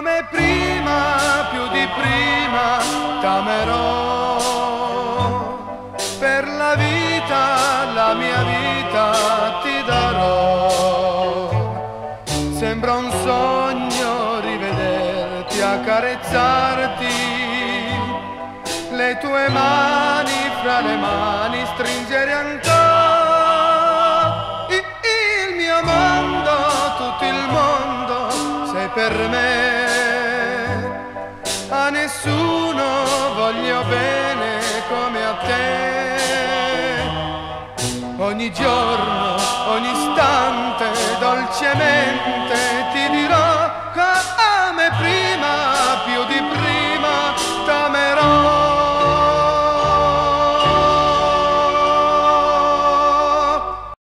come prima, più di prima t'amerò. Per la vita, la mia vita ti darò. Sembra un sogno rivederti, accarezzarti, le tue mani fra le mani stringere ancora. Il mio mondo, tutto il mondo sei per me. A nessuno voglio bene come a te. Ogni giorno, ogni istante, dolcemente ti dirò